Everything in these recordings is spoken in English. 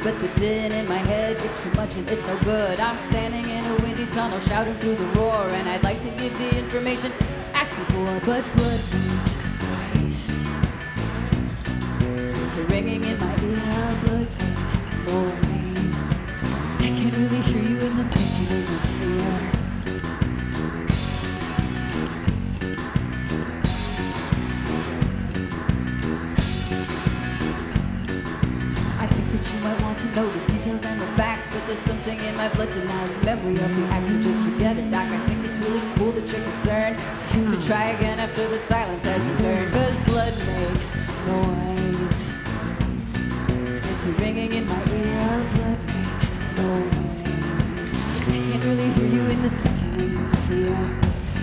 but the din in my head, it's too much and it's no good. I'm standing in a windy tunnel, shouting through the roar, and I'd like to give the information asking for, but blood makes noise. It's a ringing in my ear, blood makes noise. I can't really hear you in the thinking and the fear. You might want to know the details and the facts, but there's something in my blood denies the memory of the act, so just forget it, Doc. I think it's really cool that you're concerned. I have to try again after the silence has returned, cause blood makes noise. It's a ringing in my ear, blood makes noise. I can't really hear you in the thinking and the fear.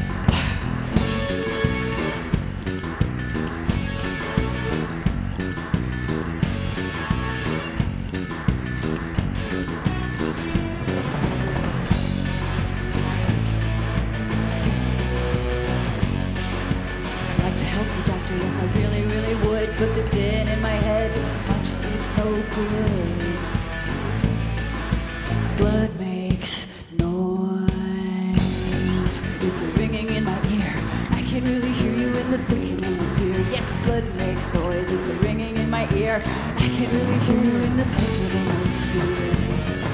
Yes, I really, really would, but the din in my head, it's too much, it's no good. Blood makes noise. It's a ringing in my ear. I can really hear you in the thinking and the fear. Yes, blood makes noise. It's a ringing in my ear. I can really hear you in the thinking and the fear.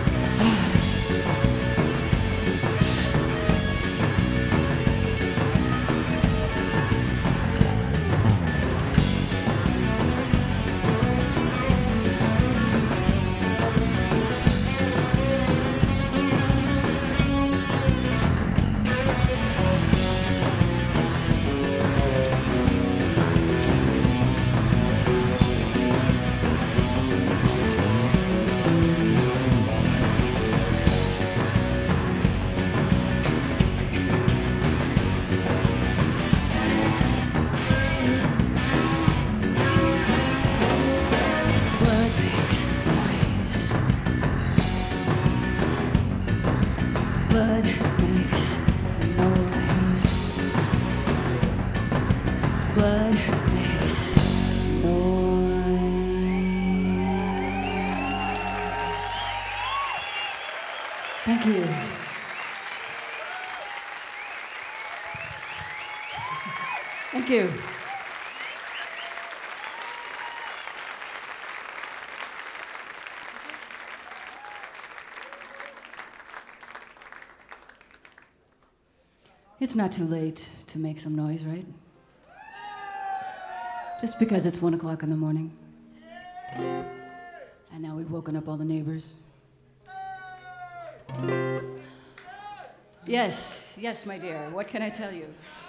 Blood makes noise. Blood makes noise. Thank you. Thank you. It's not too late to make some noise, right? Just because it's 1 o'clock in the morning. And now we've woken up all the neighbors. Yes, my dear. What can I tell you?